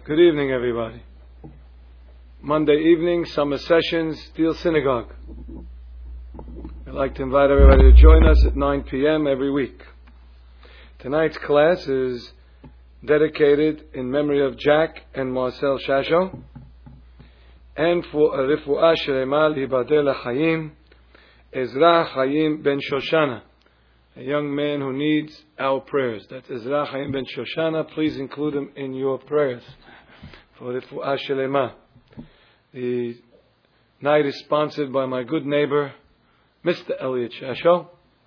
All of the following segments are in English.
Good evening, everybody. Monday evening, summer sessions, Steel Synagogue. I'd like to invite everybody to join us at 9 p.m. every week. Tonight's class is dedicated in memory of Jack and Marcel Shasho, and for a Refuah Shlema Libadeh L'Chaim, Ezra Chaim Ben Shoshana, a young man who needs our prayers. That's Ezra Chaim Ben Shoshana. Please include him in your prayers for Refuah Shlema. The night is sponsored by my good neighbor, Mr. Elliot Shasho.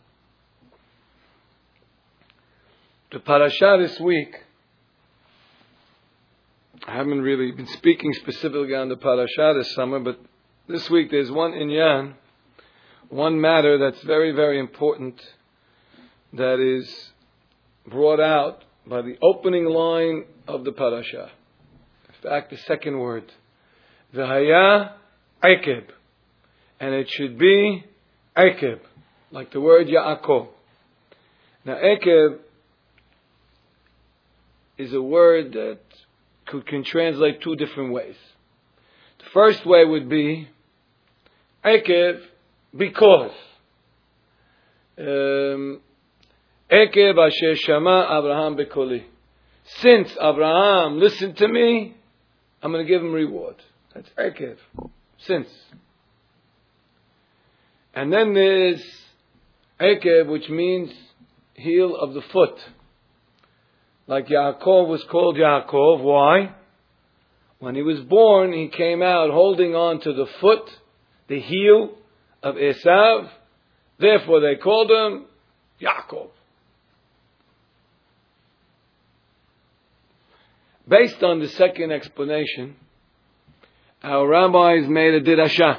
The parasha this week, I haven't really been speaking specifically on the parasha this summer, but this week there's one inyan, one matter that's very, very important that is brought out by the opening line of the parasha. In fact, the second word, V'haya Ekeb, and it should be Ekeb, like the word Yaakov. Now, Ekeb is a word that can translate two different ways. The first way would be Ekeb, because. Ekeb asher shama Abraham bekoli. Since Abraham listened to me, I'm going to give him reward. That's Ekeb. Since. And then there's Ekeb, which means heel of the foot. Like Yaakov was called Yaakov. Why? When he was born, he came out holding on to the foot, the heel of Esav. Therefore they called him Yaakov. Based on the second explanation, our rabbis made a dirasha.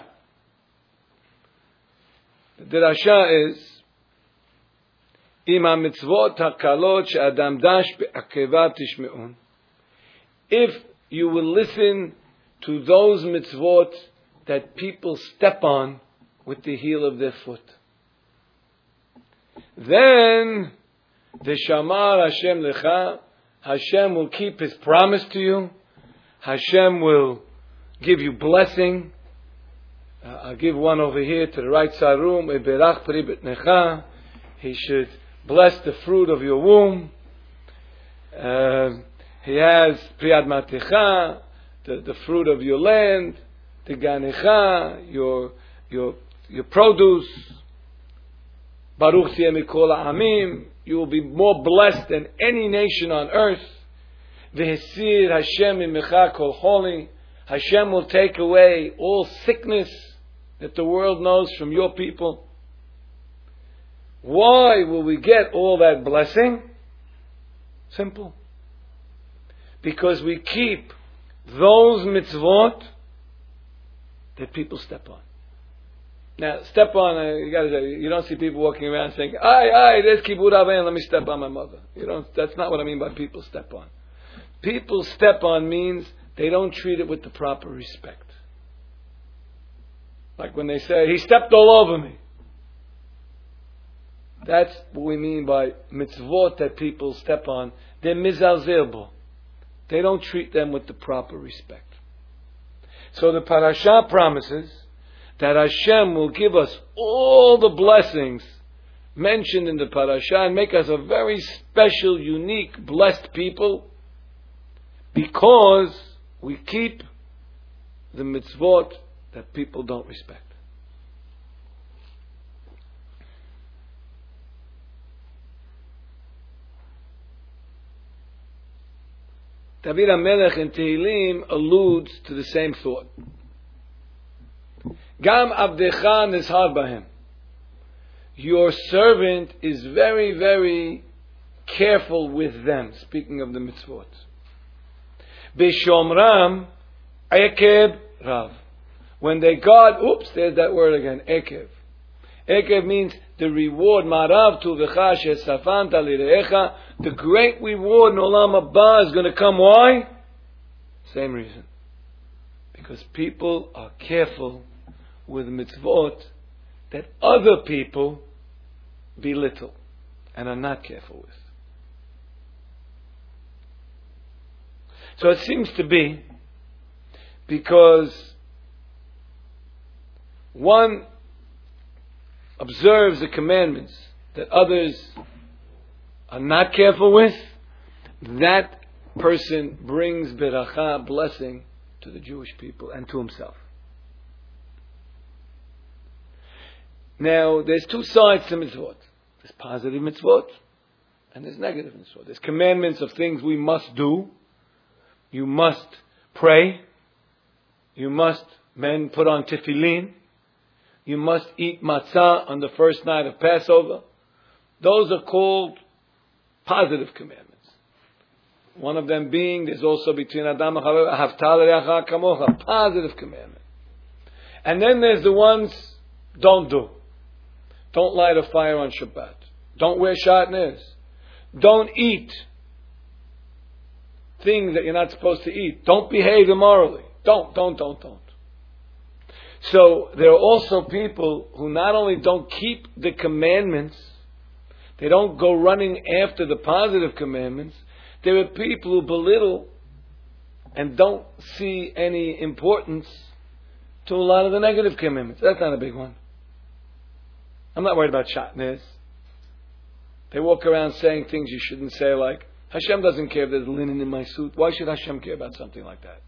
The dirasha is Ima mitzvot hakalot she'adam dash be'akeva tishme'un. If you will listen to those mitzvot that people step on with the heel of their foot, then the shamar Hashem lecha, Hashem will keep His promise to you. Hashem will give you blessing. I'll give one over here to the right side room. Eberach pri betnecha. He should bless the fruit of your womb. He has pri admatecha, the fruit of your land. Tiganecha, your produce. Baruch tiyeh mikol ha'amim. You will be more blessed than any nation on earth. V'hesir Hashem mimecha kol choli. Hashem will take away all sickness that the world knows from your people. Why will we get all that blessing? Simple. Because we keep those mitzvot that people step on. Now, step on, you don't see people walking around saying, there's kibbud aven, let me step on my mother. That's not what I mean by people step on. People step on means they don't treat it with the proper respect. Like when they say, he stepped all over me. That's what we mean by mitzvot that people step on. They're mizalzel bo. They don't treat them with the proper respect. So the parasha promises that Hashem will give us all the blessings mentioned in the parasha and make us a very special, unique, blessed people because we keep the mitzvot that people don't respect. David HaMelech in Tehillim alludes to the same thought. Gam abdecha nizhar bahem. Your servant is very, very careful with them. Speaking of the mitzvot. B'shomram ekeb rav. When they guard, there's that word again, ekev. Ekev means the reward. Marav tu v'cha she'safanta lirecha. The great reward in Olam Haba is going to come. Why? Same reason. Because people are careful with mitzvot that other people belittle and are not careful with. So it seems to be because one observes the commandments that others are not careful with, that person brings beracha, blessing, to the Jewish people and to himself. Now, there's two sides to mitzvot. There's positive mitzvot and there's negative mitzvot. There's commandments of things we must do. You must pray. You must, men, put on tefillin. You must eat matzah on the first night of Passover. Those are called positive commandments. One of them being, there's also between Adam and Chava, Ahavta l'reacha kamocha, positive commandment. And then there's the ones, don't do. Don't light a fire on Shabbat. Don't wear shatnez. Don't eat things that you're not supposed to eat. Don't behave immorally. Don't. So there are also people who not only don't keep the commandments, they don't go running after the positive commandments. There are people who belittle and don't see any importance to a lot of the negative commandments. That's not a big one. I'm not worried about shatnez. They walk around saying things you shouldn't say, like, Hashem doesn't care if there's linen in my suit. Why should Hashem care about something like that?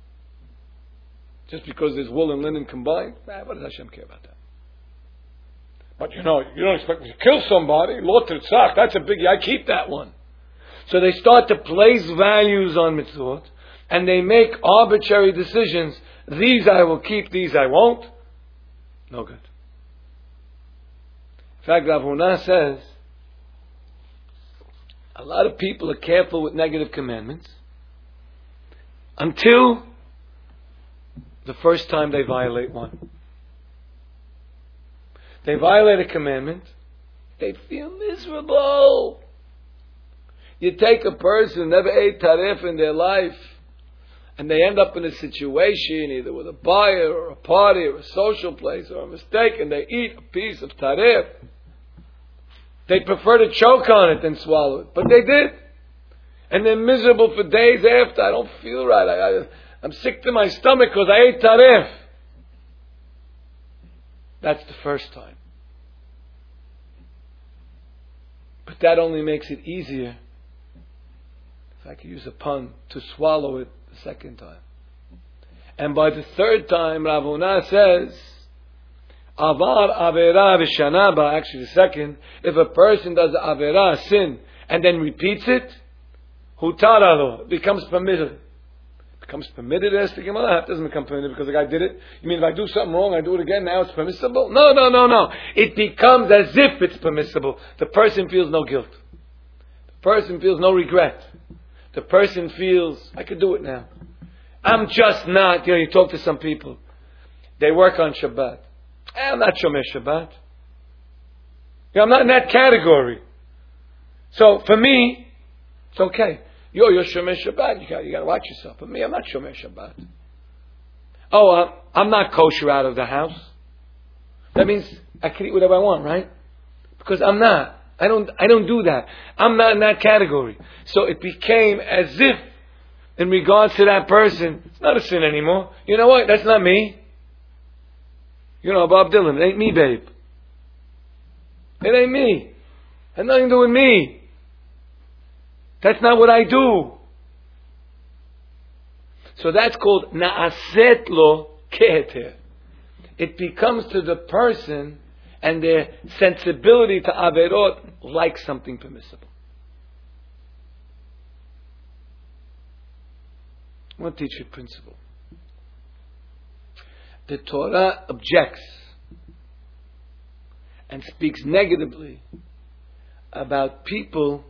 Just because there's wool and linen combined? What does Hashem care about that? But you don't expect me to kill somebody. Lo tirtzach, that's a biggie. I keep that one. So they start to place values on mitzvot, and they make arbitrary decisions. These I will keep, these I won't. No good. In fact, Rav Huna says, a lot of people are careful with negative commandments until the first time they violate one. They violate a commandment, they feel miserable. You take a person who never ate tarif in their life, and they end up in a situation, either with a buyer or a party or a social place or a mistake, and they eat a piece of tarif. They prefer to choke on it than swallow it, but they did. And they're miserable for days after. I don't feel right. I'm sick to my stomach because I ate tarif. That's the first time. But that only makes it easier, if I could use a pun, to swallow it the second time. And by the third time, Rav Huna says, Avar avera v'shanaba, actually the second, if a person does avera, sin, and then repeats it, hutaralo, it becomes permitted. Becomes permitted as the Gemara. It doesn't become permitted because the guy did it. You mean if I do something wrong, I do it again, now it's permissible? No. It becomes as if it's permissible. The person feels no guilt. The person feels no regret. The person feels, I could do it now. I'm just not, you talk to some people. They work on Shabbat. I'm not Shomer Shabbat. I'm not in that category. So for me, it's okay. You're Shomer Shabbat. You got to watch yourself. But me, I'm not Shomer Shabbat. I'm not kosher out of the house. That means I can eat whatever I want, right? Because I'm not. I don't do that. I'm not in that category. So it became as if, in regards to that person, it's not a sin anymore. You know what? That's not me. Bob Dylan, it ain't me, babe. It ain't me. It has nothing to do with me. That's not what I do. So that's called na'aset lo keheter. It becomes to the person and their sensibility to averot like something permissible. I want to teach you a principle. The Torah objects and speaks negatively about people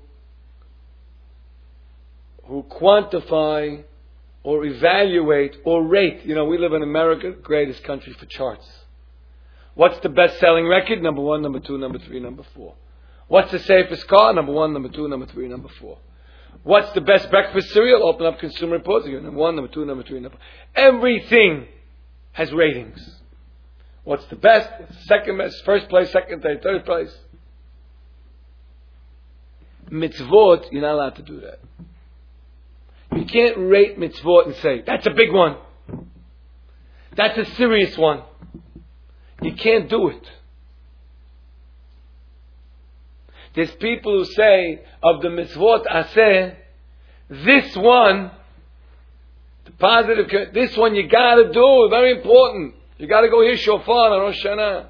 who quantify or evaluate or rate. We live in America, greatest country for charts. What's the best-selling record? Number 1, number 2, number 3, number 4. What's the safest car? Number 1, number 2, number 3, number 4. What's the best breakfast cereal? Open up Consumer Reports. Number 1, number 2, number 3, number 4. Everything has ratings. What's the best? Second best? First place? Second, third place? Mitzvot, you're not allowed to do that. You can't rate mitzvot and say, that's a big one. That's a serious one. You can't do it. There's people who say, of the mitzvot aseh, this one, the positive, this one you gotta do, very important. You gotta go hear shofar on Rosh Hashanah.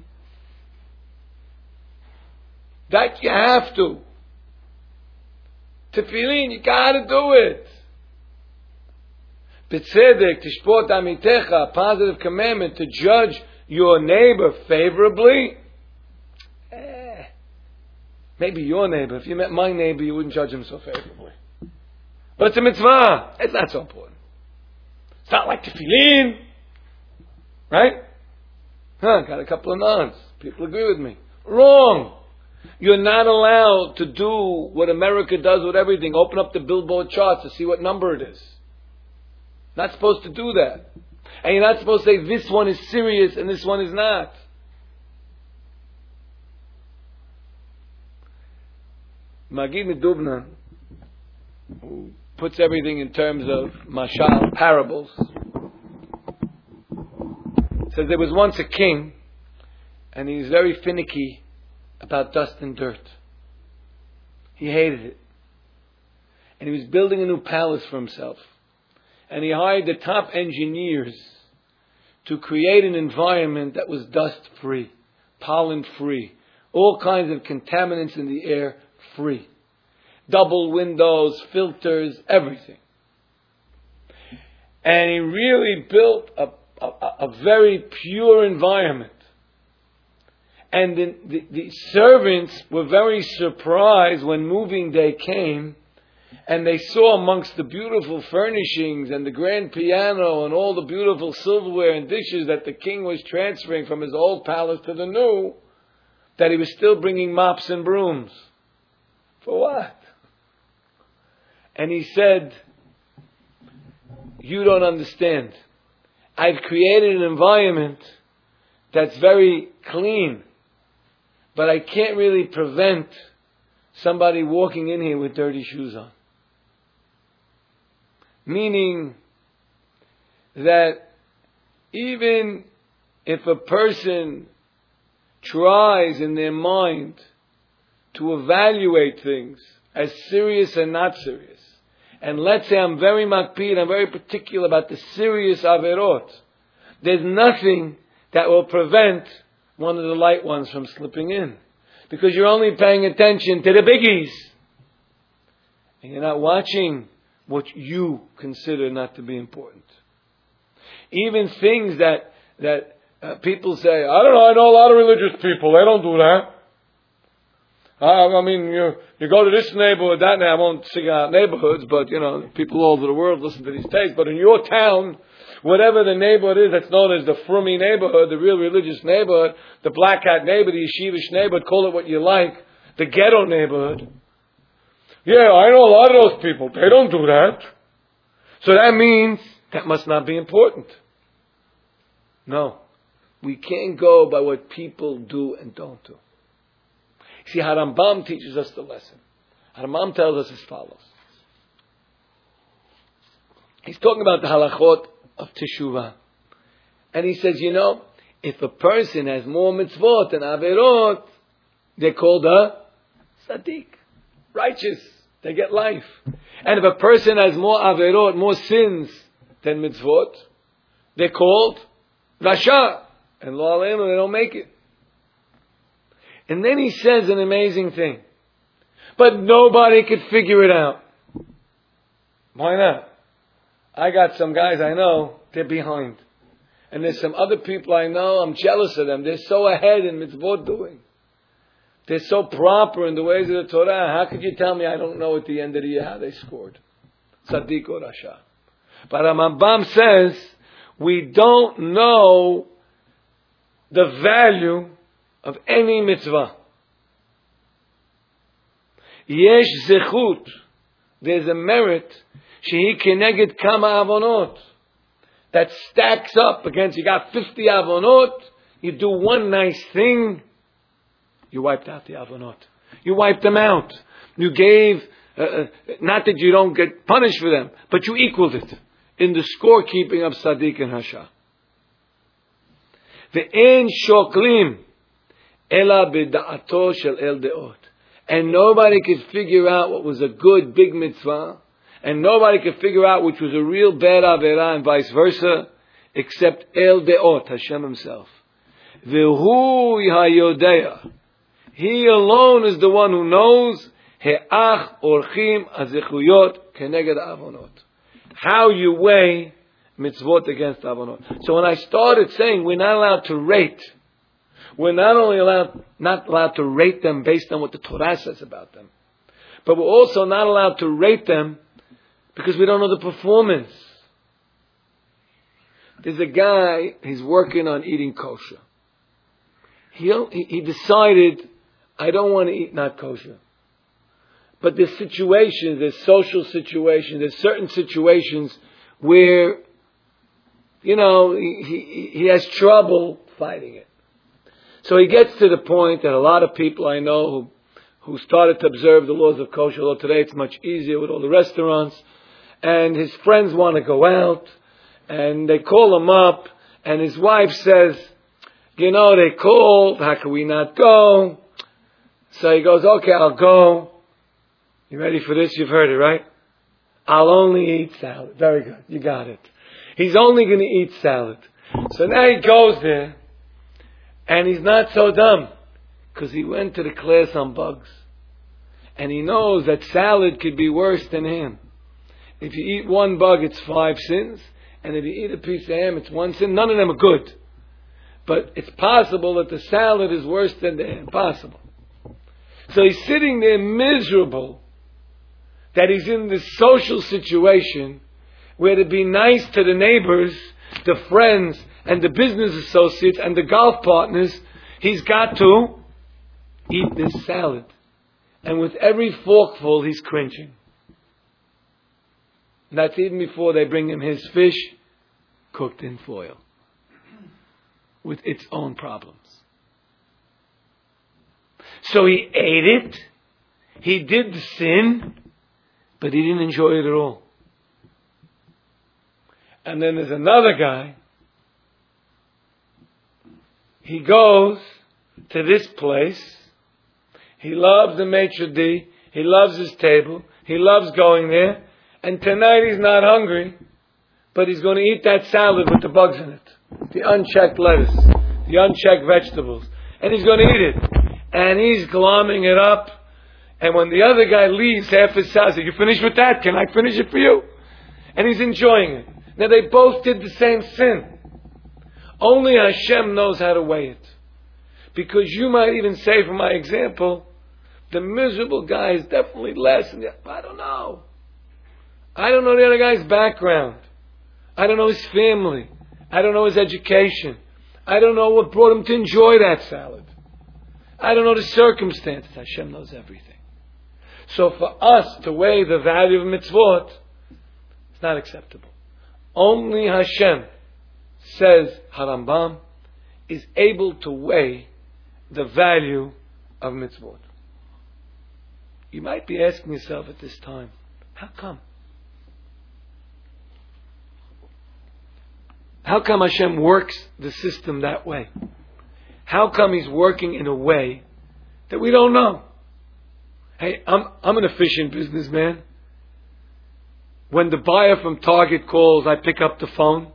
That you have to. Tefillin, you gotta do it. B'tzedek, tishpot amitecha, positive commandment to judge your neighbor favorably. Maybe your neighbor. If you met my neighbor, you wouldn't judge him so favorably. But it's a mitzvah. It's not so important. It's not like tefillin. Right? Got a couple of nods. People agree with me. Wrong. You're not allowed to do what America does with everything. Open up the Billboard charts to see what number it is. Not supposed to do that. And you're not supposed to say this one is serious and this one is not. Magid Medubna, who puts everything in terms of mashal, parables, says there was once a king, and he was very finicky about dust and dirt. He hated it. And he was building a new palace for himself. And he hired the top engineers to create an environment that was dust-free, pollen-free, all kinds of contaminants in the air free. Double windows, filters, everything. And he really built a very pure environment. And the servants were very surprised when moving day came, and they saw amongst the beautiful furnishings and the grand piano and all the beautiful silverware and dishes that the king was transferring from his old palace to the new, that he was still bringing mops and brooms. For what? And he said, you don't understand. I've created an environment that's very clean, but I can't really prevent somebody walking in here with dirty shoes on. Meaning that even if a person tries in their mind to evaluate things as serious and not serious, and let's say I'm very makpid, I'm very particular about the serious averot, there's nothing that will prevent one of the light ones from slipping in. Because you're only paying attention to the biggies. And you're not watching what you consider not to be important. Even things that people say, I don't know, I know a lot of religious people, they don't do that. I mean, you go to this neighborhood, that neighborhood, I won't sing out neighborhoods, but, people all over the world listen to these tapes. But in your town, whatever the neighborhood is that's known as the Frummy neighborhood, the real religious neighborhood, the black hat neighborhood, the yeshivish neighborhood, call it what you like, the ghetto neighborhood. Yeah, I know a lot of those people. They don't do that. So that means that must not be important. No. We can't go by what people do and don't do. See, Harambam teaches us the lesson. Harambam tells us as follows. He's talking about the halachot of teshuvah. And he says, if a person has more mitzvot than averot, they're called a tzaddik, righteous. They get life. And if a person has more averot, more sins than mitzvot, they're called rasha. And lo aleinu, they don't make it. And then he says an amazing thing. But nobody could figure it out. Why not? I got some guys I know, they're behind. And there's some other people I know, I'm jealous of them. They're so ahead in mitzvot doing. They're so proper in the ways of the Torah. How could you tell me I don't know at the end of the year how they scored? Tzaddik or Rasha. But Rambam says, we don't know the value of any mitzvah. Yesh zechut. There's a merit. Shehi keneged kama avonot. That stacks up against, you got 50 avonot, you do one nice thing, you wiped out the avonot. You wiped them out. You gave Not that you don't get punished for them, but you equaled it in the scorekeeping of Sadiq and Hasha. Ve'en shoklim ela b'da'ato shel el de'ot. And nobody could figure out what was a good big mitzvah, and nobody could figure out which was a real bad averah, and vice versa, except el de'ot, Hashem Himself. Ve'hu hayodea. He alone is the one who knows he'ach orchim azechuyot keneged avonot. How you weigh mitzvot against avonot. So when I started saying we're not allowed to rate, we're not only not allowed to rate them based on what the Torah says about them, but we're also not allowed to rate them because we don't know the performance. There's a guy, he's working on eating kosher. He decided, I don't want to eat not kosher. But there's situations, there's social situations, there's certain situations where, he has trouble fighting it. So he gets to the point that a lot of people I know who started to observe the laws of kosher, although today it's much easier with all the restaurants, and his friends want to go out, and they call him up, and his wife says, they called, how can we not go? So he goes, okay, I'll go. You ready for this? You've heard it, right? I'll only eat salad. Very good. You got it. He's only going to eat salad. So now he goes there, and he's not so dumb, because he went to the class on bugs. And he knows that salad could be worse than ham. If you eat one bug, it's 5 sins. And if you eat a piece of ham, it's 1 sin. None of them are good. But it's possible that the salad is worse than the ham. Possible. So he's sitting there miserable that he's in this social situation where to be nice to the neighbors, the friends, and the business associates, and the golf partners, he's got to eat this salad. And with every forkful, he's cringing. And that's even before they bring him his fish cooked in foil with its own problems. So he ate it, he did the sin, but he didn't enjoy it at all. And then there's another guy, he goes to this place, he loves the maitre d', he loves his table, he loves going there, and tonight he's not hungry, but he's going to eat that salad with the bugs in it, the unchecked lettuce, the unchecked vegetables, and he's going to eat it. And he's glomming it up. And when the other guy leaves half his salad, you finished with that? Can I finish it for you? And he's enjoying it. Now they both did the same sin. Only Hashem knows how to weigh it. Because you might even say, from my example, the miserable guy is definitely less. And I don't know. I don't know the other guy's background. I don't know his family. I don't know his education. I don't know what brought him to enjoy that salad. I don't know the circumstances. Hashem knows everything. So for us to weigh the value of mitzvot, it's not acceptable. Only Hashem, says Harambam, is able to weigh the value of mitzvot. You might be asking yourself at this time, how come? How come Hashem works the system that way? How come He's working in a way that we don't know? Hey, I'm an efficient businessman. When the buyer from Target calls, I pick up the phone.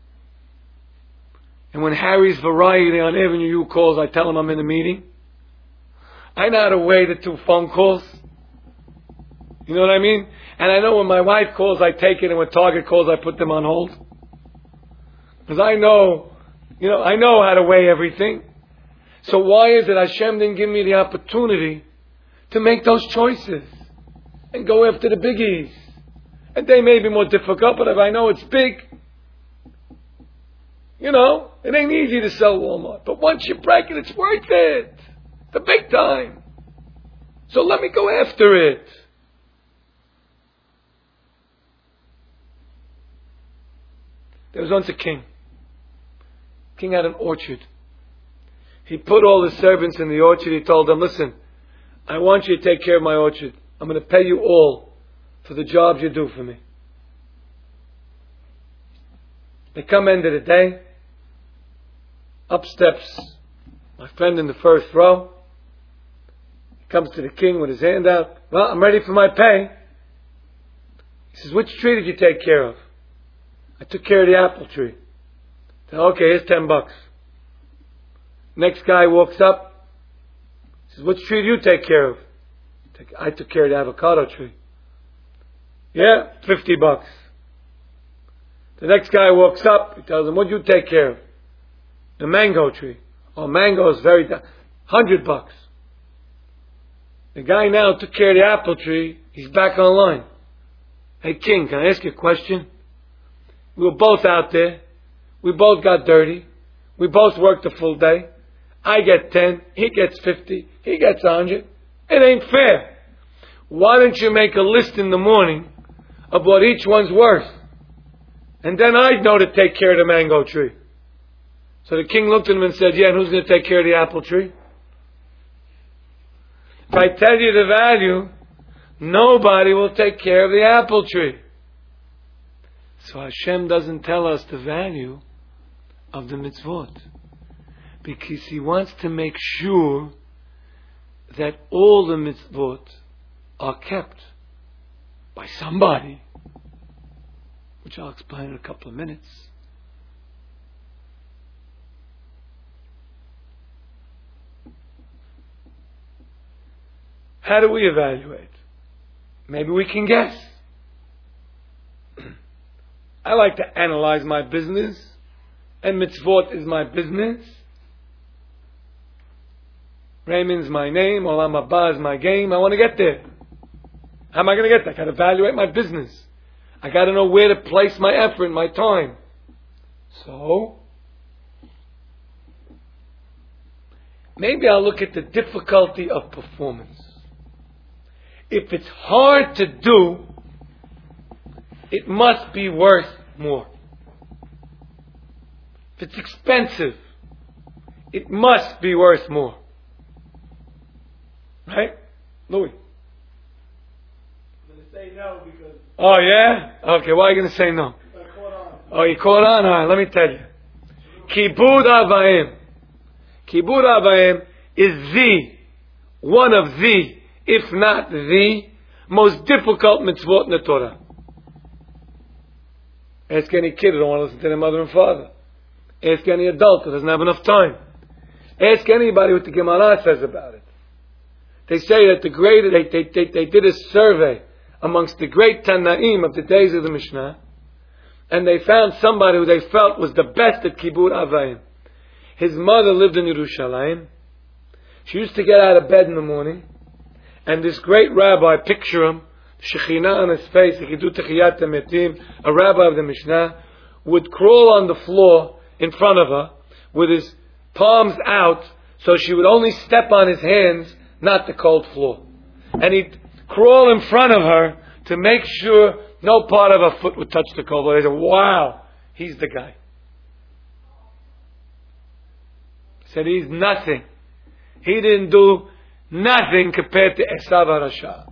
And when Harry's Variety on Avenue U calls, I tell him I'm in a meeting. I know how to weigh the 2 phone calls. You know what I mean? And I know when my wife calls, I take it, and when Target calls, I put them on hold. Because I know how to weigh everything. So why is it Hashem didn't give me the opportunity to make those choices and go after the biggies? And they may be more difficult, but if I know it's big, it ain't easy to sell Walmart. But once you break it, it's worth it. The big time. So let me go after it. There was once a king. King had an orchard. He put all his servants in the orchard. He told them, listen, I want you to take care of my orchard. I'm going to pay you all for the jobs you do for me. They come end of the day. Up steps my friend in the first row. He comes to the king with his hand out. Well, I'm ready for my pay. He says, which tree did you take care of? I took care of the apple tree. I said, okay, here's $10. Next guy walks up. He says, which tree do you take care of? I took care of the avocado tree. Yeah, $50. The next guy walks up. He tells him, what did you take care of? The mango tree. Oh, mango is very $100. The guy now took care of the apple tree. He's back online. Hey, king, can I ask you a question? We were both out there. We both got dirty. We both worked a full day. I get 10. He gets 50. He gets 100. It ain't fair. Why don't you make a list in the morning of what each one's worth? And then I'd know to take care of the mango tree. So the king looked at him and said, yeah, and who's going to take care of the apple tree? If I tell you the value, nobody will take care of the apple tree. So Hashem doesn't tell us the value of the mitzvot, because He wants to make sure that all the mitzvot are kept by somebody, which I'll explain in a couple of minutes. How do we evaluate? Maybe we can guess. I like to analyze my business, and mitzvot is my business. Raymond's my name, Olam Haba is my game. I want to get there. How am I going to get there? I got to evaluate my business. I got to know where to place my effort and my time. So, maybe I'll look at the difficulty of performance. If it's hard to do, it must be worth more. If it's expensive, it must be worth more. Right? Louis? I'm going to say no because... Oh, yeah? Okay, why are you going to say no? I caught on. Oh, you caught on? All right, let me tell you. Kibud Avayim. Kibud Avayim is one of the, if not the, most difficult mitzvot in the Torah. Ask any kid who don't want to listen to their mother and father. Ask any adult who doesn't have enough time. Ask anybody what the Gemara says about it. They say that they did a survey amongst the great Tanaim of the days of the Mishnah, and they found somebody who they felt was the best at Kibud Avayim. His mother lived in Yerushalayim. She used to get out of bed in the morning, and this great rabbi, picture him, Shekhinah on his face, he could do Techiyat Metim, a rabbi of the Mishnah, would crawl on the floor in front of her with his palms out, so she would only step on his hands, not the cold floor. And he'd crawl in front of her to make sure no part of her foot would touch the cold floor. They said, wow, he's the guy. He said, he's nothing. He didn't do nothing compared to Esav HaRasha.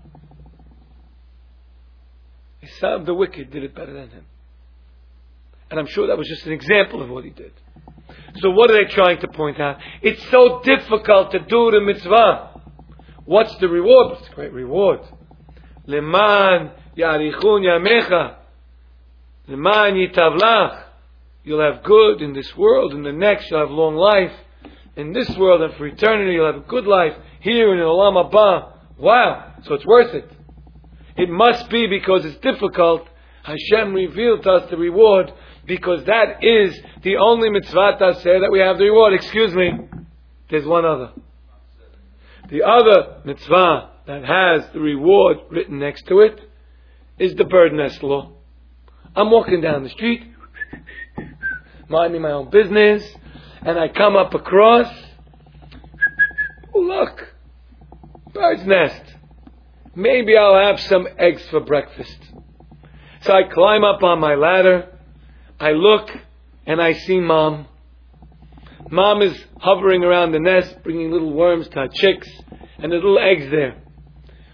Esav the wicked did it better than him. And I'm sure that was just an example of what he did. So what are they trying to point out? It's so difficult to do the mitzvah. What's the reward? It's a great reward. Leman yarichun yamecha. Leman yitavlach. You'll have good in this world. In the next you'll have long life. In this world and for eternity you'll have a good life. Here in the Olam Haba. Wow. So it's worth it. It must be because it's difficult. Hashem revealed to us the reward, because that is the only mitzvah taseh that we have the reward. Excuse me. There's one other. The other mitzvah that has the reward written next to it is the bird nest law. I'm walking down the street, minding my own business, and I come up across, oh look, bird's nest. Maybe I'll have some eggs for breakfast. So I climb up on my ladder, I look, and I see Mom. Mom is hovering around the nest, bringing little worms to her chicks, and the little eggs there.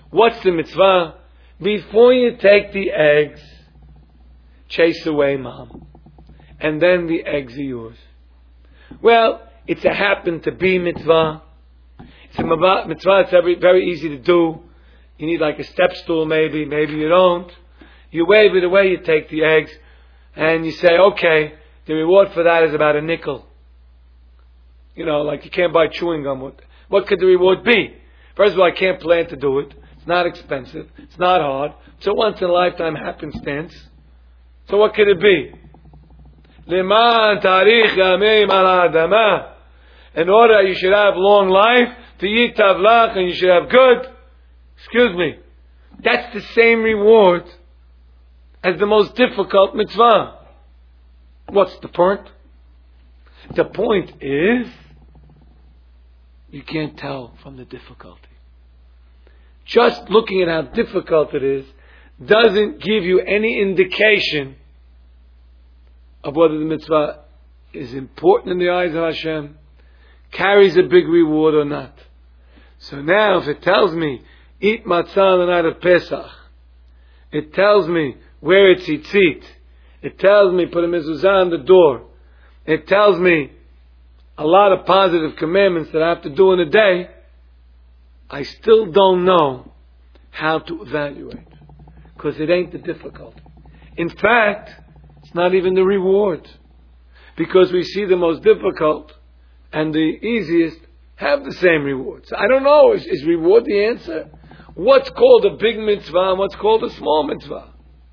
What's the mitzvah? Before you take the eggs, chase away mom. And then the eggs are yours. Well, it's a happen to be mitzvah. It's a mitzvah, it's very easy to do. You need like a step stool maybe you don't. You wave it away, you take the eggs, and you say, okay, the reward for that is about a nickel. You know, like you can't buy chewing gum. What could the reward be? First of all, I can't plan to do it. It's not expensive. It's not hard. It's a once in a lifetime happenstance. So what could it be? Leman tarich yameim ala adama. In order you should have long life, to eat tavlach, and you should have good. Excuse me. That's the same reward as the most difficult mitzvah. What's the point? The point is, you can't tell from the difficulty. Just looking at how difficult it is doesn't give you any indication of whether the mitzvah is important in the eyes of Hashem, carries a big reward or not. So now if it tells me, eat matzah on the night of Pesach, it tells me wear a tzitzit, it tells me put a mezuzah on the door, it tells me a lot of positive commandments that I have to do in a day, I still don't know how to evaluate, because it ain't the difficulty. In fact, it's not even the reward, because we see the most difficult and the easiest have the same rewards. I don't know, is reward the answer? What's called a big mitzvah and what's called a small mitzvah?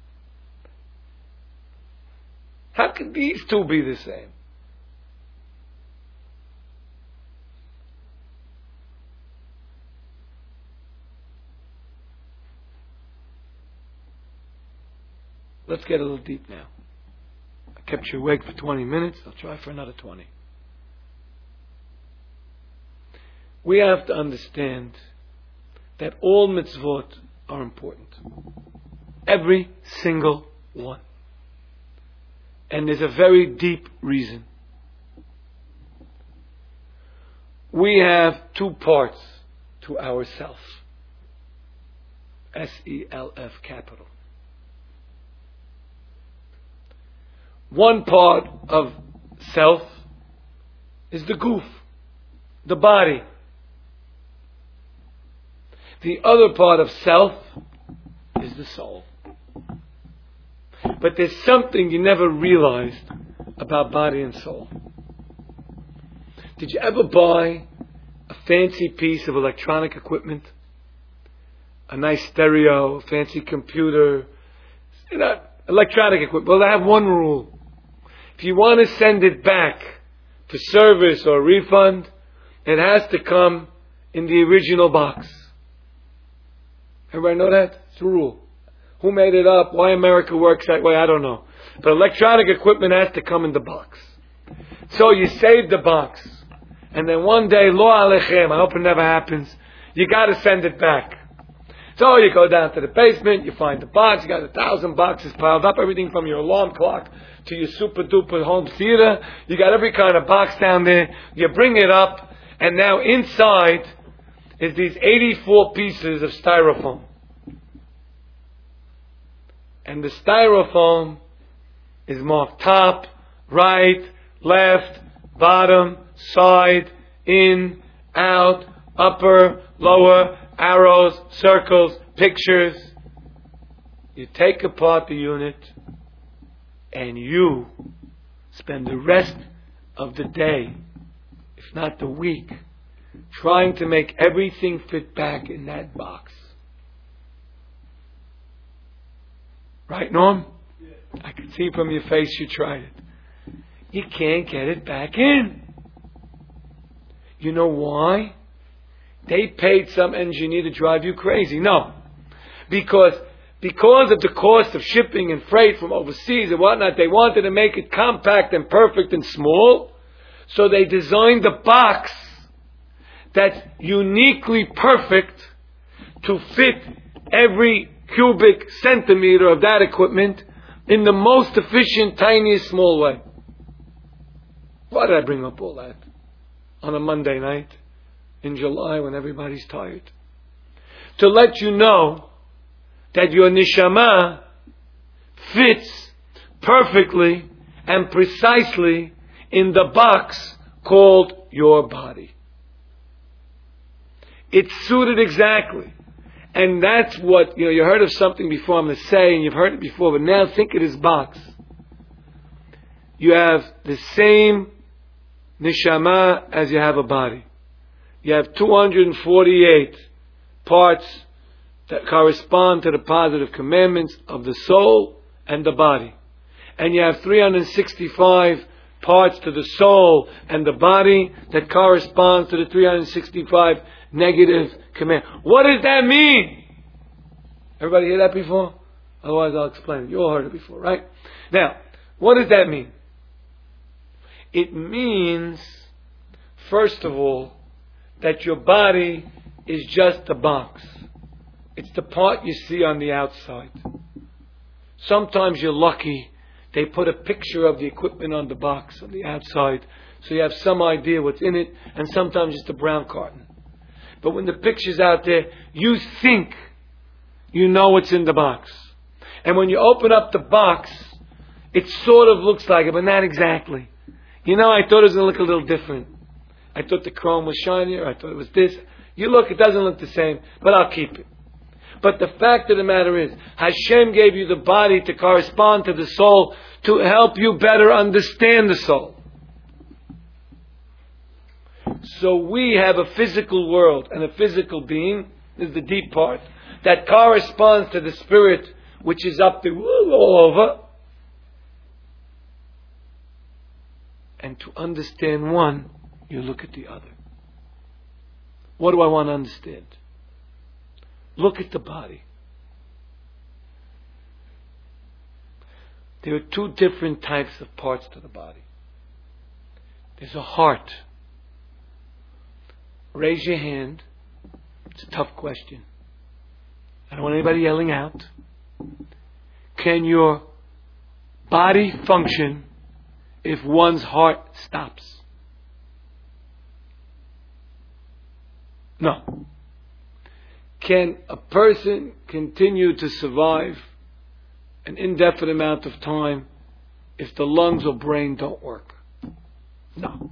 How could these two be the same? Let's get a little deep now. I kept you awake for 20 minutes. I'll try for another 20. We have to understand that all mitzvot are important. Every single one. And there's a very deep reason. We have two parts to our self. S-E-L-F capital. One part of self is the goof, the body. The other part of self is the soul. But there's something you never realized about body and soul. Did you ever buy a fancy piece of electronic equipment? A nice stereo, a fancy computer, electronic equipment. Well, they have one rule. If you want to send it back for service or refund, it has to come in the original box. Everybody know that? It's a rule. Who made it up? Why America works that way? I don't know. But electronic equipment has to come in the box. So you save the box. And then one day, lo alechem, I hope it never happens, you got to send it back. So you go down to the basement, you find the box, you got 1,000 boxes piled up, everything from your alarm clock to your super duper home theater. You got every kind of box down there. You bring it up, and now inside is these 84 pieces of styrofoam. And the styrofoam is marked top, right, left, bottom, side, in, out, upper, lower, arrows, circles, pictures. You take apart the unit and you spend the rest of the day, if not the week, trying to make everything fit back in that box. Right, Norm? Yeah. I can see from your face you tried it. You can't get it back in. You know why? They paid some engineer to drive you crazy. No. Because of the cost of shipping and freight from overseas and whatnot, they wanted to make it compact and perfect and small. So they designed a box that's uniquely perfect to fit every cubic centimeter of that equipment in the most efficient, tiniest, small way. Why did I bring up all that on a Monday night in July when everybody's tired? to let you know that your neshama fits perfectly and precisely in the box called your body. It's suited exactly. And that's what, you heard of something before, I'm going to say, and you've heard it before, but now think of this box. You have the same neshama as you have a body. You have 248 parts that correspond to the positive commandments of the soul and the body. And you have 365 parts to the soul and the body that corresponds to the 365 negative command. What does that mean? Everybody hear that before? Otherwise I'll explain it. You all heard it before, right? Now, what does that mean? It means, first of all, that your body is just a box. It's the part you see on the outside. Sometimes you're lucky. They put a picture of the equipment on the box on the outside, so you have some idea what's in it, and sometimes just a brown carton. But when the picture's out there, you think you know what's in the box. And when you open up the box, it sort of looks like it, but not exactly. I thought it was going to look a little different. I thought the chrome was shinier. I thought it was this. You look, it doesn't look the same, but I'll keep it. But the fact of the matter is, Hashem gave you the body to correspond to the soul to help you better understand the soul. So we have a physical world and a physical being, is the deep part, that corresponds to the spirit which is up there all over. And to understand one, you look at the other. What do I want to understand? Look at the body. There are two different types of parts to the body. There's a heart. Raise your hand. It's a tough question. I don't want anybody yelling out. Can your body function if one's heart stops? No. Can a person continue to survive an indefinite amount of time if the lungs or brain don't work? No.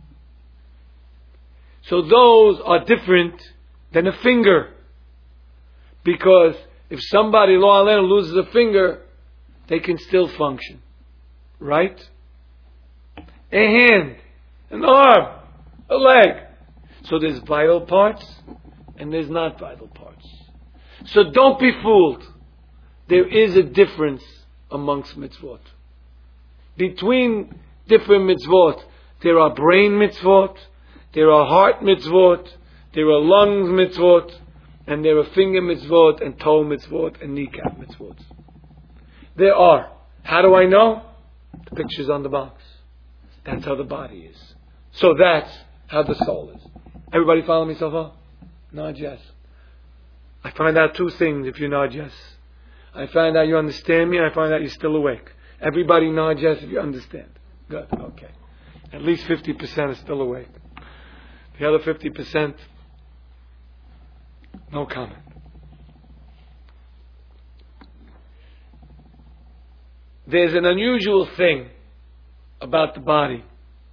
So those are different than a finger. Because if somebody, lo alenu, loses a finger, they can still function. Right? A hand, an arm, a leg. So there's vital parts and there's not vital parts. So don't be fooled. There is a difference amongst mitzvot. Between different mitzvot, there are brain mitzvot, there are heart mitzvot, there are lungs mitzvot, and there are finger mitzvot, and toe mitzvot, and kneecap mitzvot. There are. How do I know? The picture's on the box. That's how the body is. So that's how the soul is. Everybody follow me so far? Nod yes. I find out two things if you nod yes. I find out you understand me, and I find out you're still awake. Everybody nod yes if you understand. Good, okay. At least 50% are still awake. The other 50%, no comment. There's an unusual thing about the body.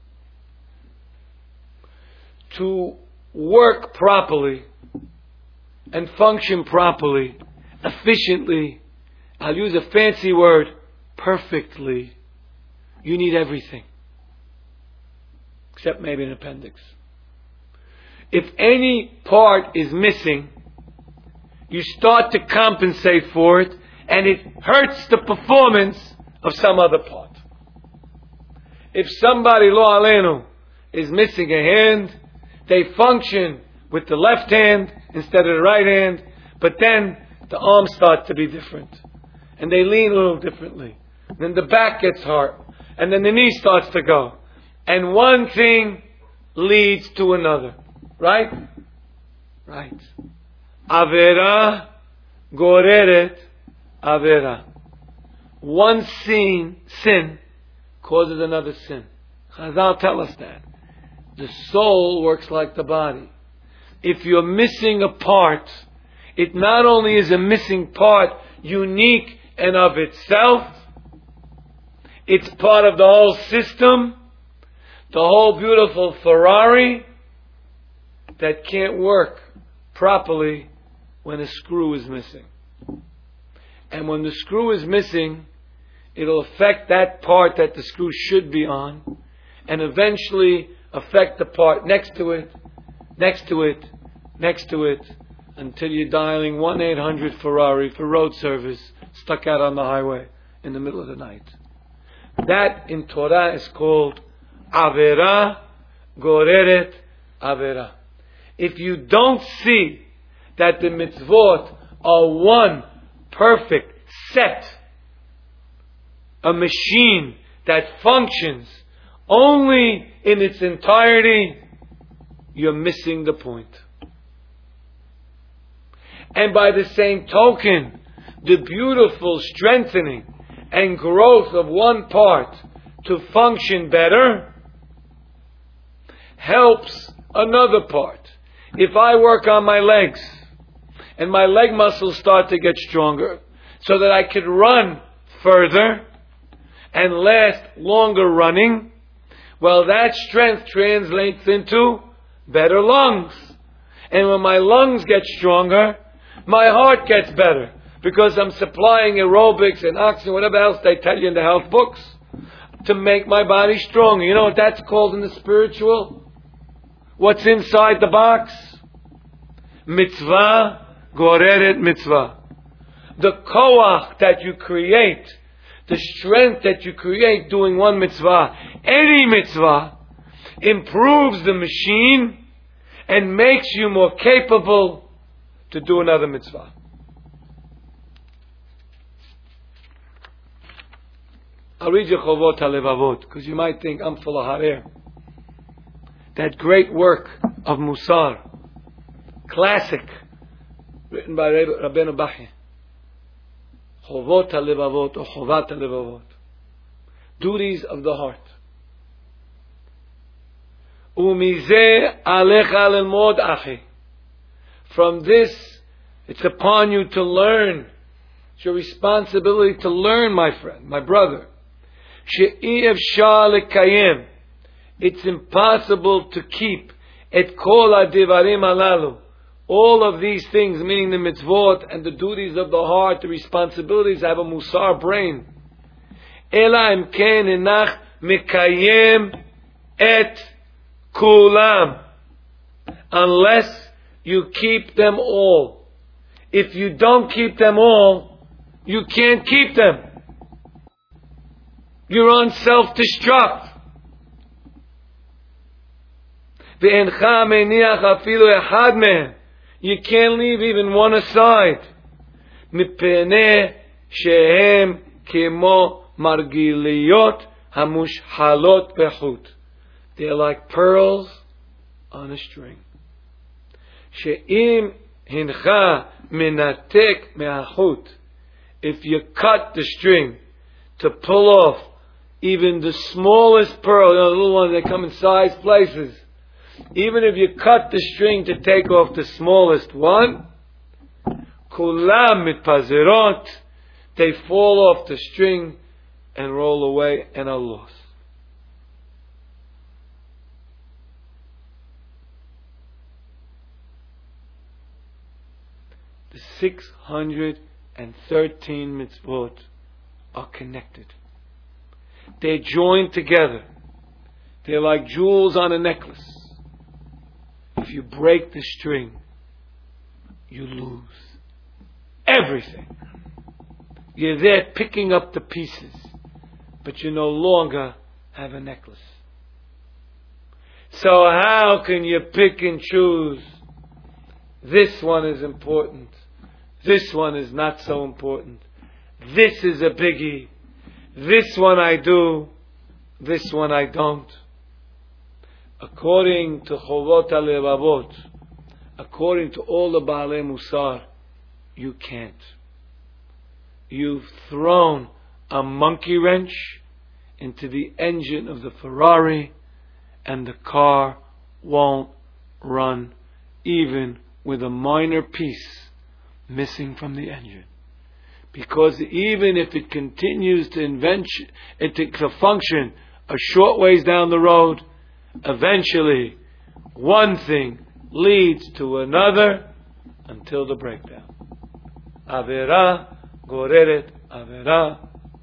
To work properly and function properly, efficiently, I'll use a fancy word, perfectly, you need everything. Except maybe an appendix. If any part is missing, you start to compensate for it, and it hurts the performance of some other part. If somebody, lo alenu, is missing a hand, they function with the left hand instead of the right hand, but then the arms start to be different. And they lean a little differently. And then the back gets hard. And then the knee starts to go. And one thing leads to another. Right? Right. Avera goreret avera. One sin causes another sin. Chazal tell us that. The soul works like the body. If you're missing a part, it not only is a missing part, unique and of itself, it's part of the whole system, the whole beautiful Ferrari that can't work properly when a screw is missing. And when the screw is missing, it'll affect that part that the screw should be on, and eventually affect the part next to it, next to it, next to it, until you're dialing 1-800 Ferrari for road service, stuck out on the highway in the middle of the night. That in Torah is called Avera Goreret Avera. If you don't see that the mitzvot are one perfect set, a machine that functions only in its entirety, you're missing the point. And by the same token, the beautiful strengthening and growth of one part to function better helps another part. If I work on my legs and my leg muscles start to get stronger so that I could run further and last longer running, well, that strength translates into better lungs. And when my lungs get stronger, my heart gets better, because I'm supplying aerobics and oxygen, whatever else they tell you in the health books, to make my body stronger. You know what that's called in the spiritual? What's inside the box? Mitzvah goreret mitzvah. The koach that you create, the strength that you create doing one mitzvah, any mitzvah, improves the machine and makes you more capable to do another mitzvah. I'll read you Chovot HaLevavot, because you might think I'm full of hot air. That great work of Musar, classic, written by Rabbeinu Bachya. Chovot HaLevavot or Chovat HaLevavot. Duties of the heart. Umizeh alecha lelmod achi. From this, it's upon you to learn. It's your responsibility to learn, my friend, my brother. She'i efshar lekayem. It's impossible to keep et kol hadivarim halalu. All of these things, meaning the mitzvot and the duties of the heart, the responsibilities, have a musar brain. Ela im ken enach mekayem et kulam. Unless you keep them all. If you don't keep them all, you can't keep them. You're on self-destruct. Ve'encha meniach afilu echad mehem. You can't leave even one aside. Mipnei shehem kemo margiliyot hamushhalot bechut. They're like pearls on a string. She'im hincha minatek me'achut. If you cut the string to pull off even the smallest pearl, the little ones that come in size places, even if you cut the string to take off the smallest one, kulam mitpazerot, they fall off the string and roll away and are lost. The 613 mitzvot are connected. They're joined together. They're like jewels on a necklace. If you break the string, you lose everything. You're there picking up the pieces, but you no longer have a necklace. So how can you pick and choose? This one is important. This one is not so important. This is a biggie. This one I do. This one I don't. According to Chovot HaLevavot, according to all the Baalei Musar, you can't. You've thrown a monkey wrench into the engine of the Ferrari, and the car won't run even with a minor piece missing from the engine. Because even if it continues to function a short ways down the road, eventually one thing leads to another until the breakdown. Avera goreret avera.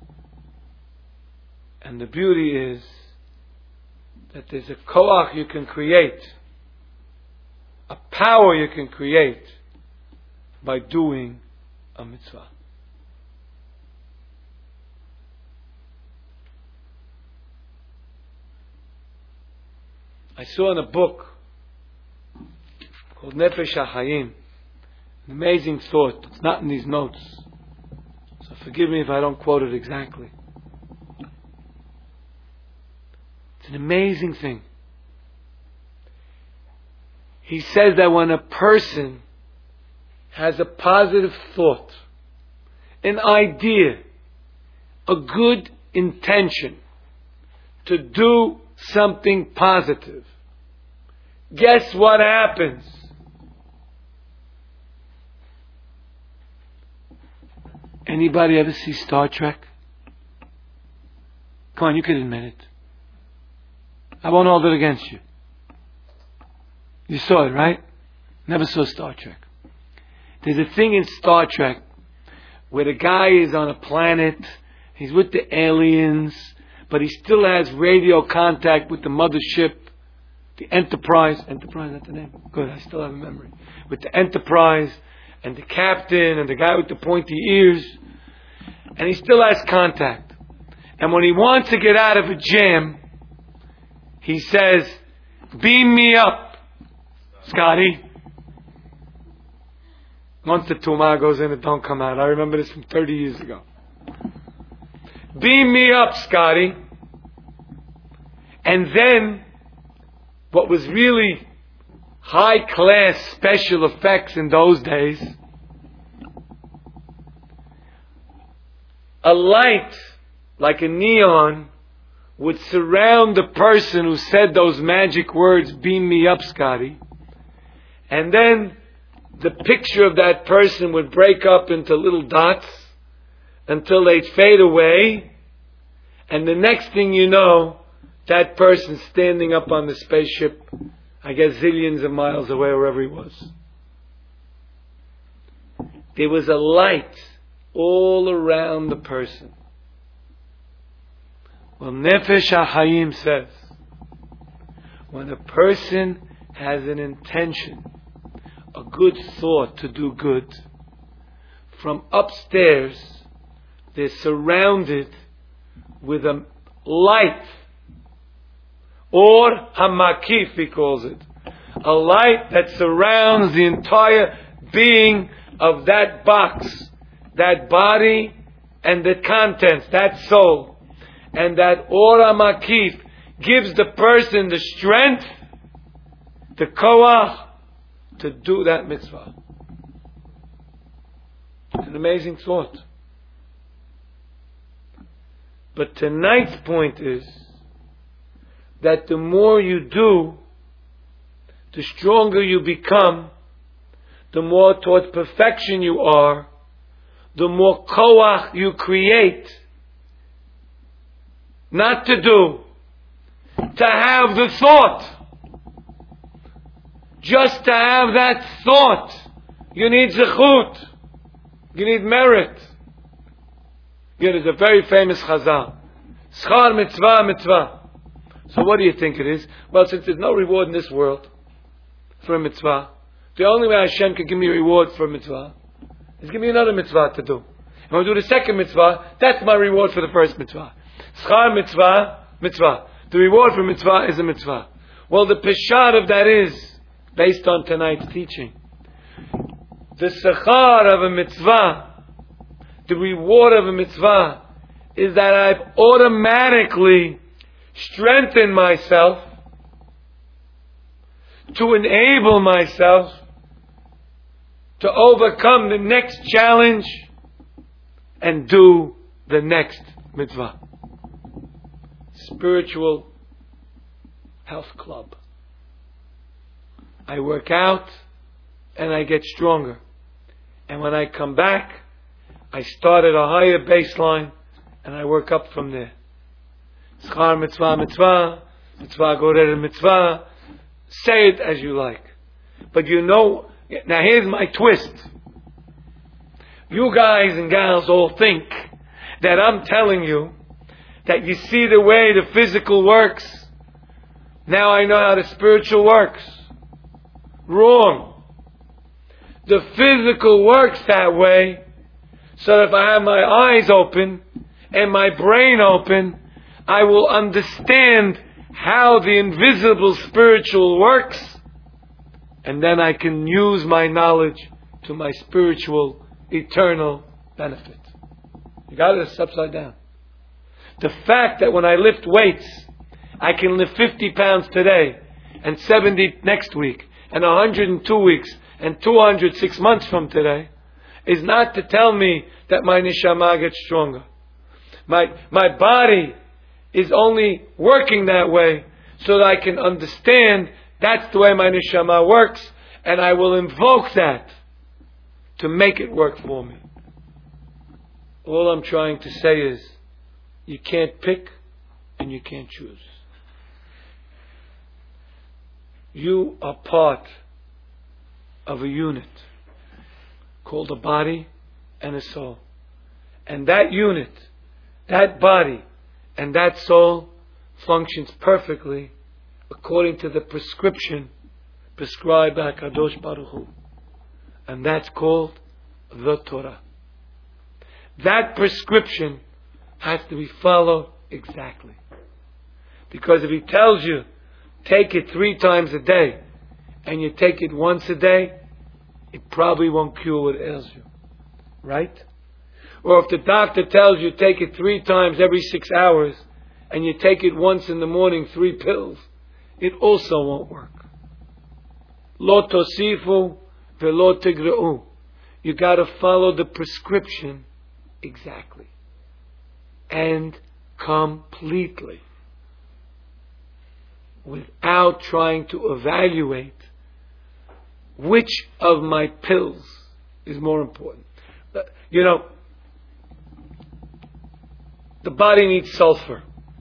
And the beauty is that there's a koach you can create, a power you can create by doing a mitzvah. I saw in a book called Nefesh HaChaim an amazing thought. It's not in these notes, so forgive me if I don't quote it exactly. It's an amazing thing. He says that when a person has a positive thought, an idea, a good intention to do something positive, guess what happens? Anybody ever see Star Trek? Come on, you can admit it. I won't hold it against you. You saw it, right? Never saw Star Trek. There's a thing in Star Trek where the guy is on a planet, he's with the aliens, but he still has radio contact with the mothership, the Enterprise. Enterprise, that's the name? Good, I still have a memory. With the Enterprise, and the captain, and the guy with the pointy ears. And he still has contact. And when he wants to get out of a jam, he says, "Beam me up, Scotty." Once the tumah goes in, it don't come out. I remember this from 30 years ago. "Beam me up, Scotty." And then, what was really high-class special effects in those days, a light, like a neon, would surround the person who said those magic words, "Beam me up, Scotty." And then, the picture of that person would break up into little dots until they'd fade away. And the next thing you know, that person standing up on the spaceship, I guess zillions of miles away, wherever he was. There was a light all around the person. Well, Nefesh HaChaim says, when a person has an intention, a good thought to do good, from upstairs, they're surrounded with a light, or hamakif, he calls it, a light that surrounds the entire being of that box, that body, and the contents, that soul. And that or hamakif gives the person the strength, the koach, to do that mitzvah. It's an amazing thought. But tonight's point is that the more you do, the stronger you become, the more towards perfection you are, the more koach you create. Not to do, to have the thought. Just to have that thought, you need zechut, you need merit. There's a very famous chazal, schar mitzvah mitzvah. So what do you think it is? Well, since there's no reward in this world for a mitzvah, the only way Hashem can give me a reward for a mitzvah is give me another mitzvah to do. And when I do the second mitzvah, that's my reward for the first mitzvah. Schar mitzvah, mitzvah. The reward for mitzvah is a mitzvah. Well, the peshat of that is, based on tonight's teaching, the sechar of a mitzvah, the reward of a mitzvah, is that I've automatically strengthened myself to enable myself to overcome the next challenge and do the next mitzvah. Spiritual health club. I work out and I get stronger. And when I come back, I start at a higher baseline and I work up from there. Schar mitzvah, mitzvah, mitzvah gorer mitzvah. Say it as you like. But you know, now here's my twist. You guys and gals all think that I'm telling you that you see the way the physical works. Now I know how the spiritual works. Wrong. The physical works that way, so that if I have my eyes open and my brain open, I will understand how the invisible spiritual works, and then I can use my knowledge to my spiritual, eternal benefit. You got it? It's upside down. The fact that when I lift weights, I can lift 50 pounds today, and 70 next week, and 100 in 2 weeks, and 200 6 months from today, is not to tell me that my neshama gets stronger. My body is only working that way so that I can understand that's the way my neshama works, and I will invoke that to make it work for me. All I'm trying to say is, you can't pick and you can't choose. You are part of a unit called a body and a soul. And that unit, that body, and that soul functions perfectly according to the prescription prescribed by Kadosh Baruch Hu. And that's called the Torah. That prescription has to be followed exactly. Because if he tells you, take it 3 times a day, and you take it once a day, it probably won't cure what ails you. Right? Or if the doctor tells you take it 3 times every 6 hours, and you take it once in the morning, 3 pills, it also won't work. Lo tosifu velo tigra'u. You got to follow the prescription exactly and completely, without trying to evaluate which of my pills is more important. You know, the body needs sulfur.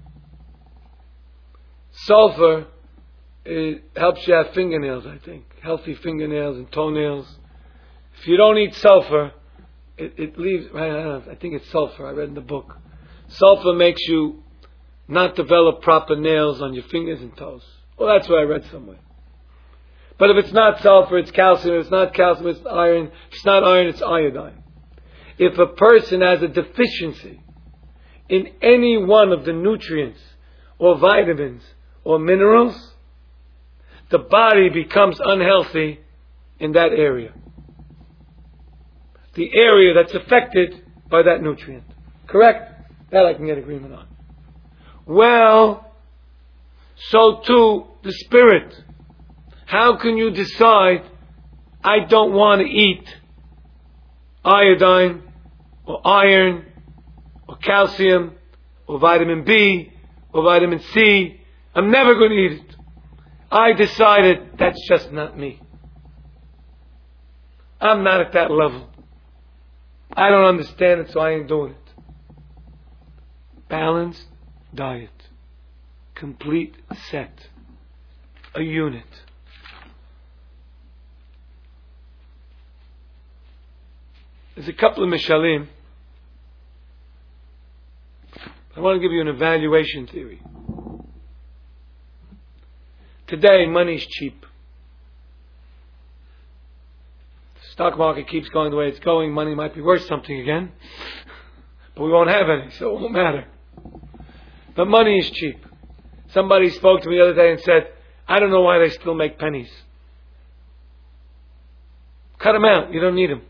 Sulfur, it helps you have fingernails, I think. Healthy fingernails and toenails. If you don't eat sulfur, it leaves, I think it's sulfur, I read in the book. Sulfur makes you not develop proper nails on your fingers and toes. Well, that's what I read somewhere. But if it's not sulfur, it's calcium. If it's not calcium, it's iron. If it's not iron, it's iodine. If a person has a deficiency in any one of the nutrients or vitamins or minerals, the body becomes unhealthy in that area. The area that's affected by that nutrient. Correct? That I can get agreement on. Well, so too the spirit. How can you decide, I don't want to eat iodine or iron or calcium or vitamin B or vitamin C? I'm never going to eat it. I decided that's just not me. I'm not at that level. I don't understand it, so I ain't doing it. Balanced diet. Complete set. A unit. There's a couple of mishalim. I want to give you an evaluation theory. Today, money's cheap. The stock market keeps going the way it's going. Money might be worth something again. But we won't have any, so it won't matter. But money is cheap. Somebody spoke to me the other day and said, I don't know why they still make pennies. Cut them out. You don't need them.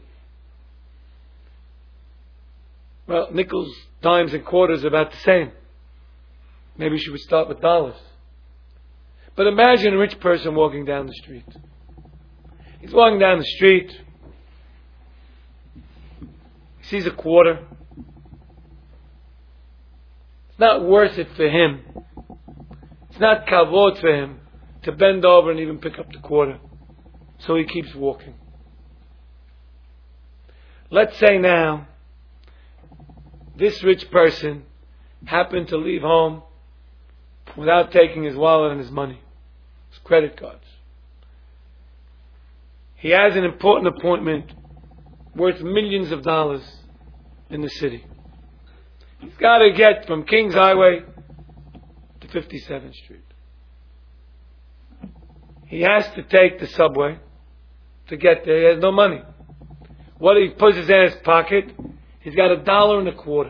Well, nickels, dimes, and quarters are about the same. Maybe you should start with dollars. But imagine a rich person walking down the street. He's walking down the street. He sees a quarter. It's not worth it for him. It's not kavod for him to bend over and even pick up the quarter. So he keeps walking. Let's say now, this rich person happened to leave home without taking his wallet and his money, his credit cards. He has an important appointment worth millions of dollars in the city. He's got to get from Kings Highway to 57th Street. He has to take the subway to get there. He has no money. What he puts his in his pocket, he's got $1.25.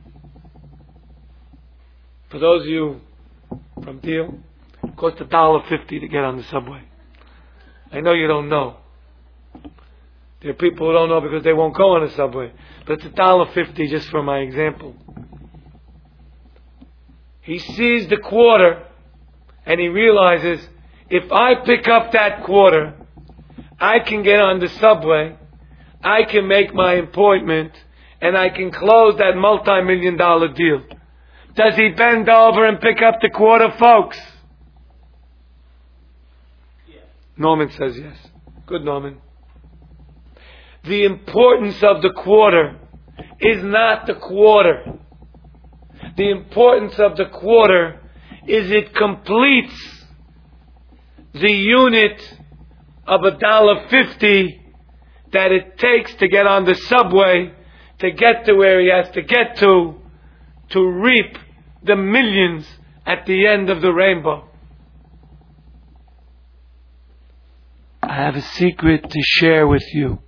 For those of you from Deal, it costs $1.50 to get on the subway. I know you don't know. There are people who don't know because they won't go on the subway. But it's $1.50 just for my example. He sees the quarter and he realizes, if I pick up that quarter, I can get on the subway, I can make my appointment, and I can close that multi-million-dollar deal. Does he bend over and pick up the quarter, folks? Yes. Norman says yes. Good, Norman. The importance of the quarter is not the quarter. The importance of the quarter is it completes the unit of $1.50 that it takes to get on the subway, to get to where he has to get to reap the millions at the end of the rainbow. I have a secret to share with you.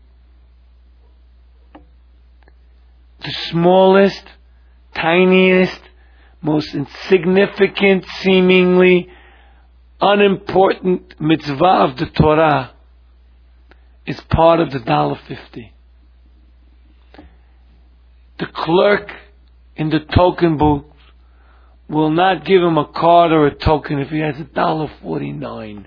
The smallest, tiniest, most insignificant, seemingly unimportant mitzvah of the Torah is part of the $1.50. The clerk in the token booth will not give him a card or a token if he has $1.49.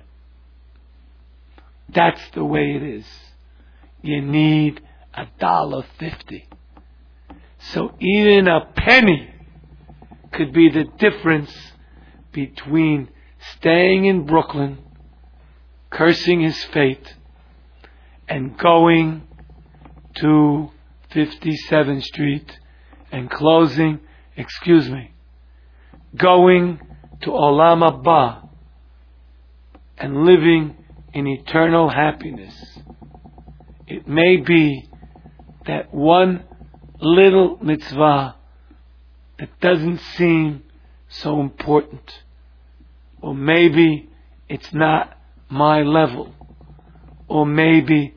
That's the way it is. You need $1.50. So even a penny could be the difference between staying in Brooklyn, cursing his fate, and going to 57th Street and closing, going to Olam Haba and living in eternal happiness. It may be that one little mitzvah that doesn't seem so important. Or maybe it's not my level. Or maybe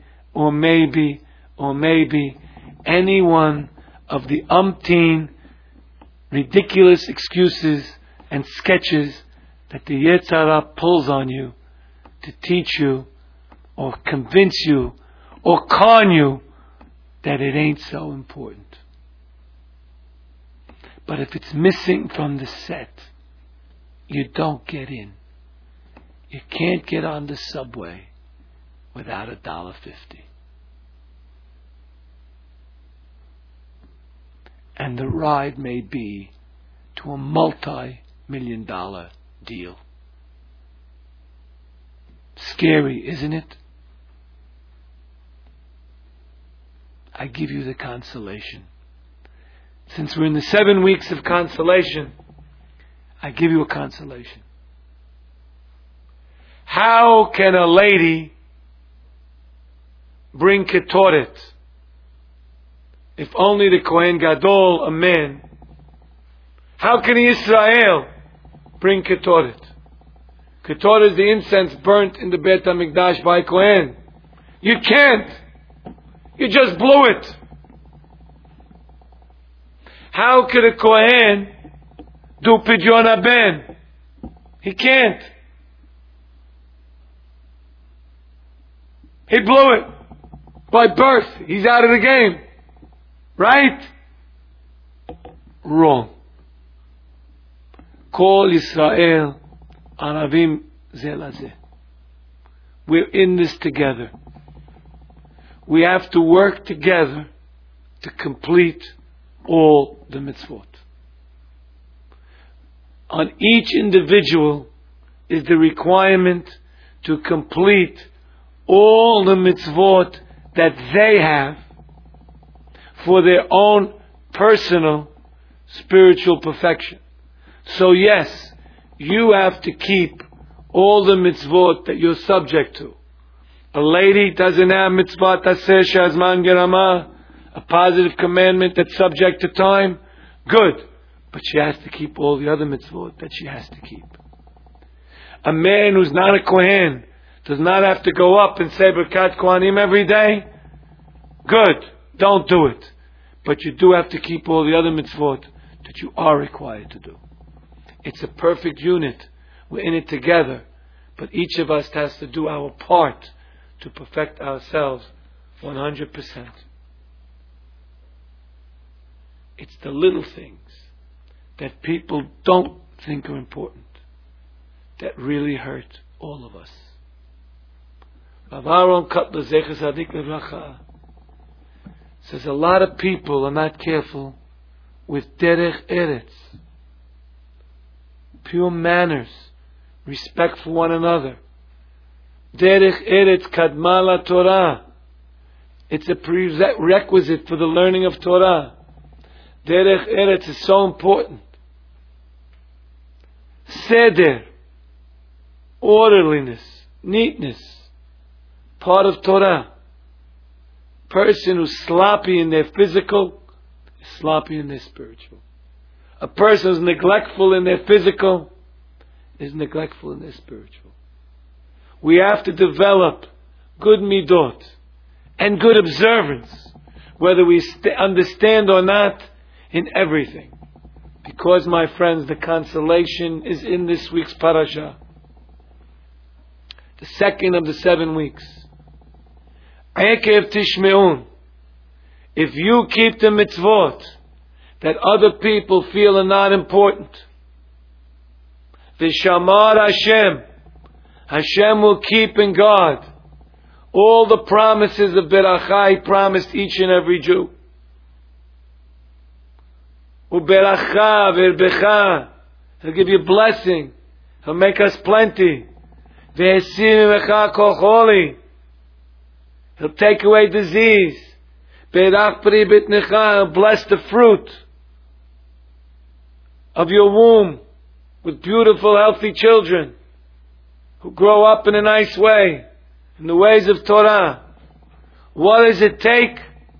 any one of the umpteen ridiculous excuses and sketches that the Yetzer Hara pulls on you to teach you or convince you or con you that it ain't so important. But if it's missing from the set, you don't get in. You can't get on the subway without $1.50. And the ride may be to a multi-million-dollar deal. Scary, isn't it? I give you the consolation. Since we're in the 7 weeks of consolation, I give you a consolation. How can a lady bring ketoret if only the Kohen Gadol, a man? How can Israel bring ketoret? Ketoret is the incense burnt in the Beit HaMikdash by Kohen. You can't. You just blew it. How could a Kohen do Pidyon HaBen? He can't. He blew it. By birth. He's out of the game. Right? Wrong. Kol Yisrael Aravim Zeh LaZeh. We're in this together. We have to work together to complete all the mitzvot. On each individual is the requirement to complete all the mitzvot that they have for their own personal spiritual perfection. So yes, you have to keep all the mitzvot that you're subject to. A lady doesn't have mitzvah taseh shazman gerama, a positive commandment that's subject to time. Good. But she has to keep all the other mitzvot that she has to keep. A man who's not a Kohen does not have to go up and say Birkat Kohanim every day. Good. Don't do it. But you do have to keep all the other mitzvot that you are required to do. It's a perfect unit. We're in it together. But each of us has to do our part to perfect ourselves 100%. It's the little things that people don't think are important that really hurt all of us. Rav Aaron Kotler Zecher Tzadik Livracha says a lot of people are not careful with derech eretz, pure manners, respect for one another. Derech eretz kadma la Torah. It's a prerequisite for the learning of Torah. Derech eretz is so important. Seder, orderliness, neatness, part of Torah. Person who's sloppy in their physical is sloppy in their spiritual. A person who's neglectful in their physical is neglectful in their spiritual. We have to develop good midot and good observance, whether we understand or not, in everything. Because, my friends, the consolation is in this week's parasha. The second of the 7 weeks. Ekev tishmeun. If you keep the mitzvot that other people feel are not important, Vishamar Hashem, Hashem will keep in God all the promises of Beracha He promised each and every Jew. Uberacha v'irbecha, He'll give you blessing. He'll make us plenty. V'esim kol choli, He'll take away disease. Berach pri bitnecha, He'll bless the fruit of your womb with beautiful, healthy children who grow up in a nice way, in the ways of Torah. What does it take?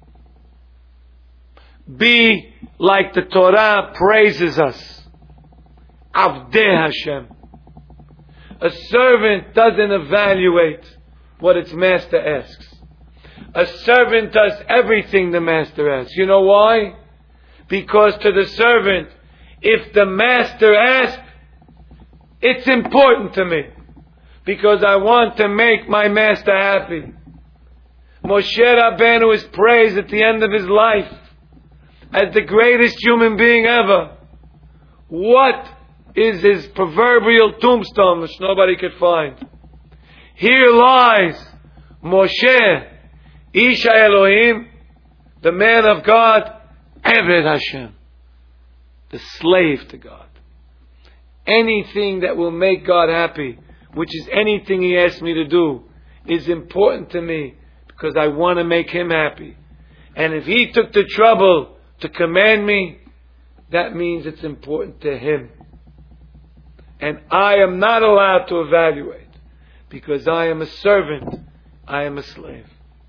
Be like the Torah praises us. Avdei Hashem. A servant doesn't evaluate what its master asks. A servant does everything the master asks. You know why? Because to the servant, if the master asks, it's important to me. Because I want to make my master happy. Moshe Rabbeinu is praised at the end of his life as the greatest human being ever. What is his proverbial tombstone which nobody could find? Here lies Moshe, Isha Elohim, the man of God, Eved Hashem, the slave to God. Anything that will make God happy, which is anything He asks me to do, is important to me because I want to make Him happy. And if He took the trouble to command me, that means it's important to Him. And I am not allowed to evaluate because I am a servant, I am a slave.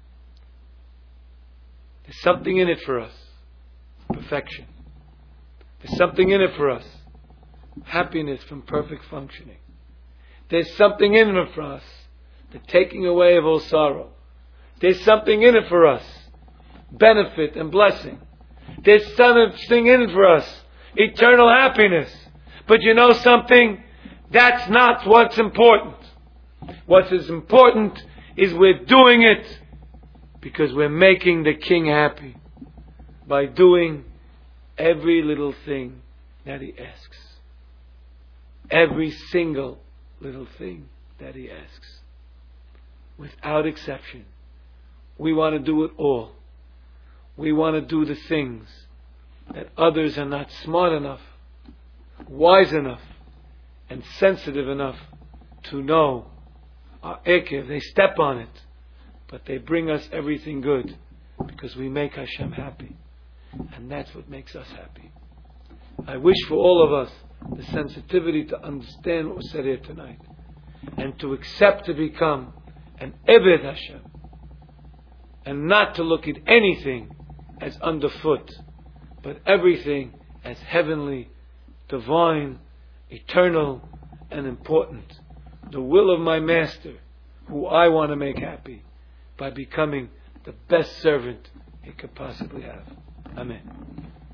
There's something in it for us. Perfection. There's something in it for us. Happiness from perfect functioning. There's something in it for us. The taking away of all sorrow. There's something in it for us. Benefit and blessing. There's something in it for us. Eternal happiness. But you know something? That's not what's important. What is important is we're doing it because we're making the King happy by doing every little thing that He asks. Every single little thing that He asks. Without exception. We want to do it all. We want to do the things that others are not smart enough, wise enough, and sensitive enough to know. Our ekev, they step on it, but they bring us everything good because we make Hashem happy. And that's what makes us happy. I wish for all of us the sensitivity to understand what was said here tonight, and to accept to become an Eved Hashem, and not to look at anything as underfoot, but everything as heavenly, divine, eternal, and important. The will of my Master, who I want to make happy by becoming the best servant he could possibly have. Amen.